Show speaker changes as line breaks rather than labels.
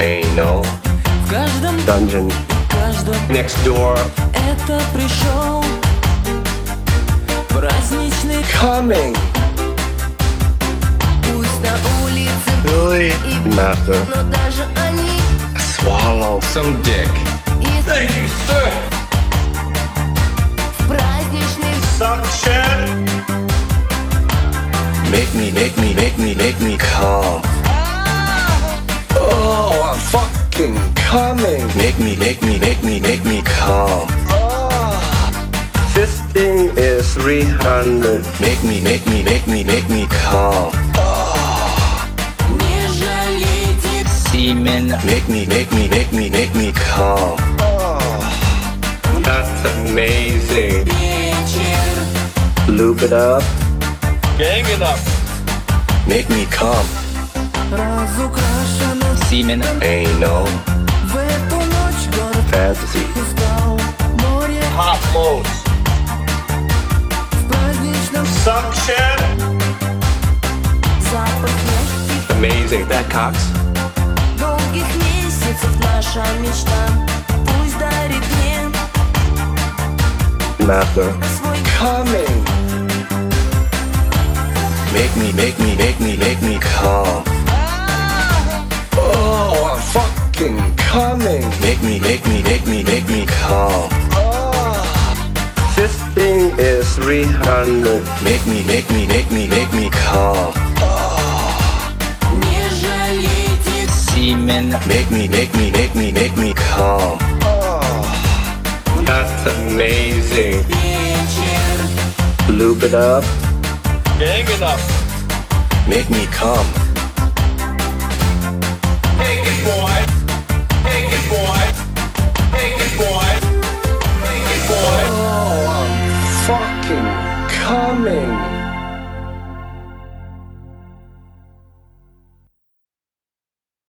Ain't no
В каждом
dungeon next door
это пришел праздничный.
coming.
Пусть на улице
Really? Master,
но даже они
swallow some dick.
из
Thank you, sir.
праздничный.
Suction. Make me come. Oh, I'm fucking coming. Make me come. Oh, this thing is 300. Make me come.
Не жалейте
Semen.
Make me come. Oh, that's amazing.
вечер.
Loop it up.
Gang it up.
Make me come.
Разукрашено
Semen.
Ain't no
в эту ночь город
fantasy.
устал. Море
Hot modes.
в праздничном
Suction.
запах мягких
Amazing. That cocks.
долгих месяцев. Наша мечта пусть дарит мне
Master.
свой
Coming. Make me come. Oh, I'm fucking coming. Make me come. Oh, this thing is 300. Make me come.
не жалейте.
Semen.
Make me come. Oh, that's amazing.
Вечер
Loop it up.
Gang it up.
Make me come.
Take it, boy. Take it, boy. Take it, boy.